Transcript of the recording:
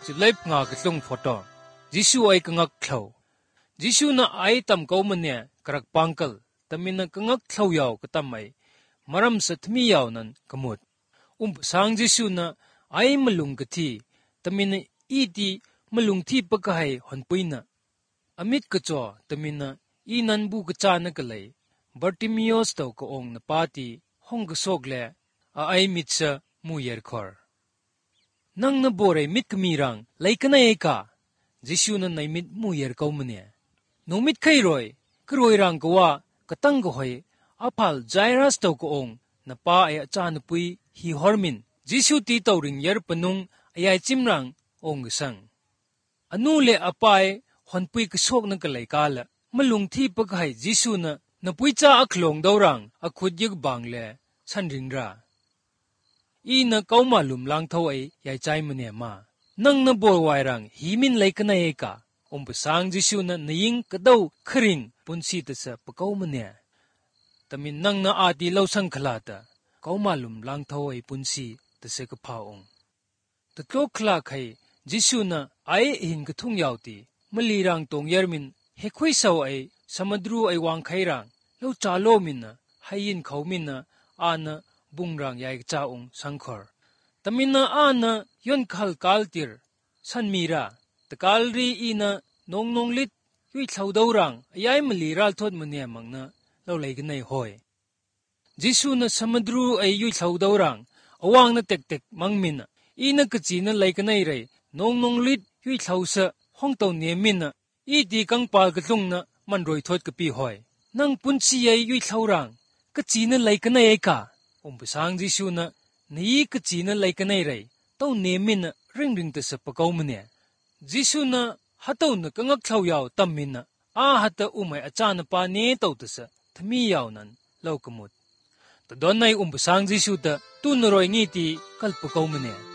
จิเล็บงากระตุงฟอตอจิชูไอกงักเข่าจิชูน่ะไอตำเกามันเนี่ยกระปังกลแต่มินกงักเข่ายาวก็ตำไอมารำสัตมียาวนั้นกมุดสังจิชูน่ะไอมลุงกะทีแต่มินอีดีมลุงที่ปะกะให้หันปุยน่ะอมิดกะจ่อแต่มินอีนันบุกจานกะเลยบาร์ติมิโอสเตากะองน่ะปาตีห้องกะโซกเลไอมิดซะมูเยร์คอร์นังน่ะบอเรมิดกะมีรังไลกะนะเอกาจิชูน่ะไนมิดมูเยร์กาวมันเนี่ยน้องมิดใครรอยกรวยรังกว่ากะตั้งกะหอยอพัลไจรัสเตากะองน่ะปาไออาจารย์ปุยฮีฮอร์มินจิชูตีเตาริงเยร์ปนุงไอจิมรังองกะสังอนูเลอปายหันปุยกะโซกนังกะไลกาละมะลุงที่ปะกะให้จิชูน่ะนปุยจ้าอักลงดาวรังอขุดยึกบางเลสันริงราอีน่ะเกามาลุมลังเท่าไอยายใจมันเนี่ยมานังน่ะบัวไวรังฮีมินไลกันไอเอกาปะสังจิชูน่ะนยิงกะดาวคริงปุนซีตะสะปะเกามันเนี่ยแต่มินนังน่ะอาตีเลาสังขลาตะเกามาลุมลังเท่าไอปุนซีตะเสกะพาองตะโตคลาไคจิชูน่ะไอหินกะทุ่งยาวตีมะลีรังตงเยอร์มินเฮคุยเซาไอสมดรูไอวางไครังเลาจาโลมินน่ะให้ยินเขามินน่ะอานะบุงรังยายจ้าองสังขอร์ตมินน่ะอานะยอนคัลกาลติร์สันมีราตะกาลรีอีน่ะนงนงลิดยุยเท่าดาวรังยายมะลีรัลทอดมันเนี่ยมังน่ะเราเลยกันในหอยจิสูน่ะสมดรูไอยุยเท่าดาวรังอวางน่ะเต็กเต็กมังมินน่ะอีน่ะกะจีน่ะเลยกันในไรนงนงลิดยุยเท่าสะห้องเต่าเนี่ยมินน่ะอีดีกังปาลกะตุงน่ะมันรวยทอดกะปีหอยนังปุนซีไอยุยเท่ารังกะจีน่ะเลยกันในเอกาปะสังจิชูน่ะนี่กะจีน่ะเลยกันในไรเต่าเนี่ยมินน่ะริงริงตะสะปะเกามันเนี่ยจิชูน่ะฮัตเต่าน่ะกังอักเท่ายาวตัมมินน่ะฮัตเต่าไม่อาจารย์ปาเนเต่าตะสะทมียาวนั้นเล่ากะมุดแต่ดอนในปะสังจิชูตะตุนรอยงี้ตีกัลปะเกามันเนี่ย